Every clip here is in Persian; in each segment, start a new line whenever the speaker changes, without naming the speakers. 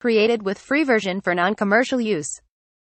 Created with free version for non-commercial use.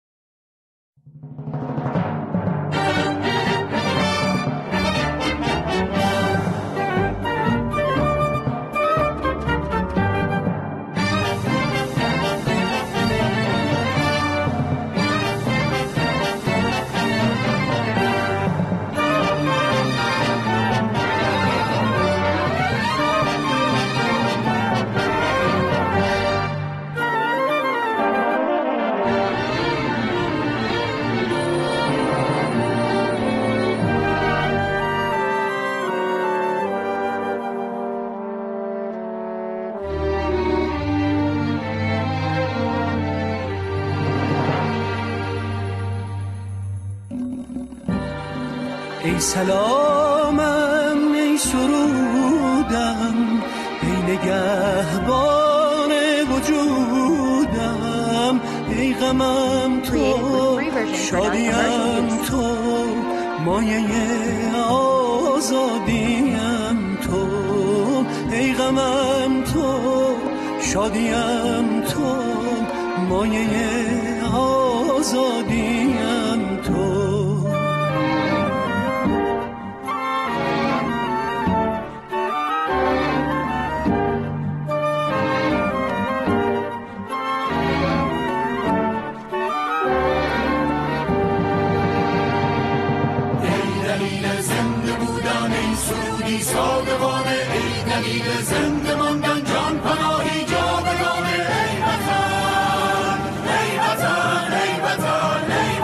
ای سلامم ای سرودم ای نگهبان وجودم ای غمم تو شادیم تو مایه آزادیم تو ای غمم تو شادیم تو مایه آزادیم تو
صادقانه ای دلیل زنده ماندن جان پناهی جاودانه ای وطن ای وطن ای وطن ای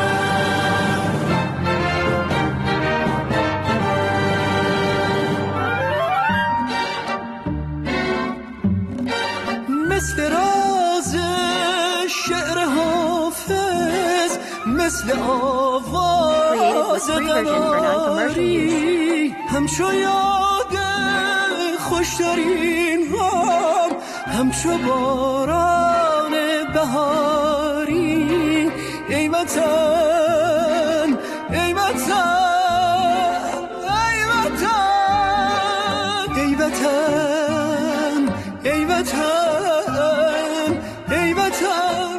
وطن مثل راز شعر حافظ مثل آواز دماری همچو یاد خوشترین هم همچو باران بهاری ای وطن ای وطن ای وطن ای وطن ای وطن ای وطن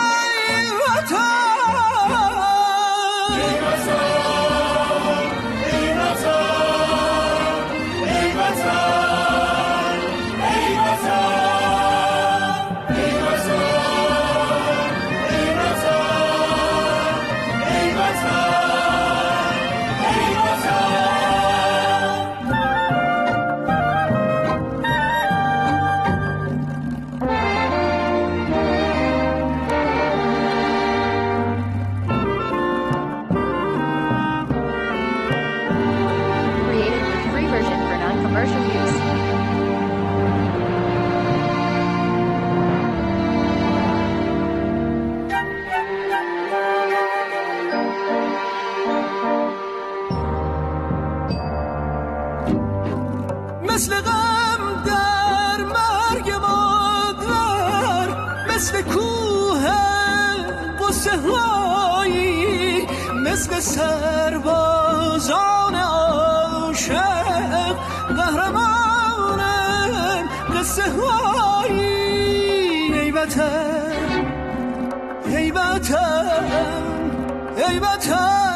مثل غم در مرگ مادر مثل کوه قصه هایی مثل سربازان عاشق قهرمان قصه هایی ای وطن ای وطن ای وطن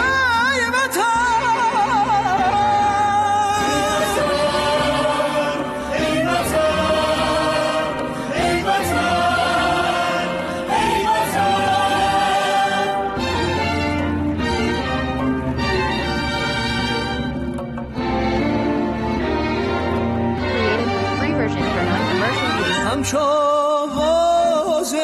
همچو آواز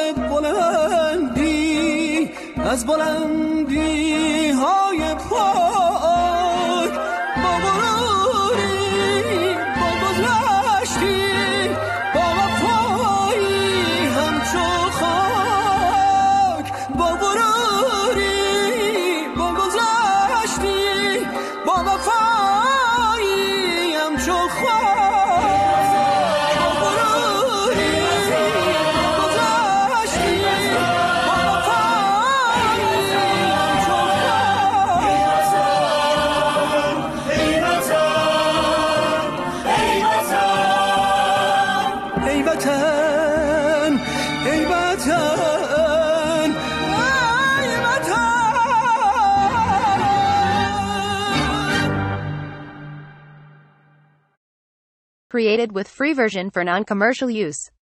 بلندی از بلندی های پاک با غروری با گذشتی با وفایی همچو خاک با غروری با گذشتی با وفایی همچو خاک وطن ای وطن.
Created with free version for non-commercial use.